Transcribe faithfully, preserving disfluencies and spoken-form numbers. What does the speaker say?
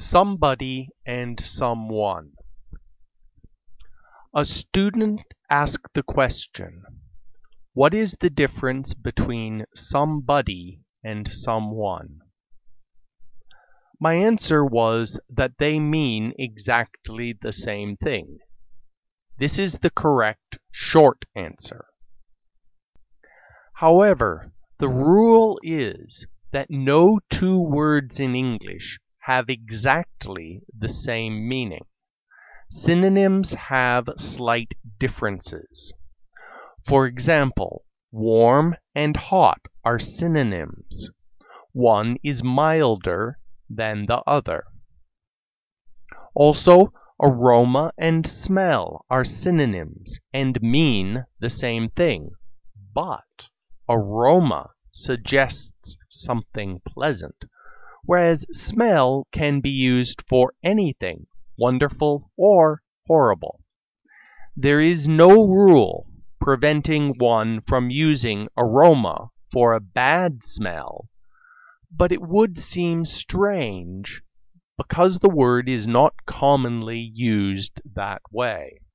Somebody and someone. A student asked the question, "What is the difference between somebody and someone?" My answer was that they mean exactly the same thing. This is the correct short answer. However, the rule is that no two words in English have exactly the same meaning. Synonyms have slight differences. For example, warm and hot are synonyms. One is milder than the other. Also, aroma and smell are synonyms and mean the same thing, but aroma suggests something pleasant, whereas smell can be used for anything wonderful or horrible. There is no rule preventing one from using aroma for a bad smell, but it would seem strange because the word is not commonly used that way.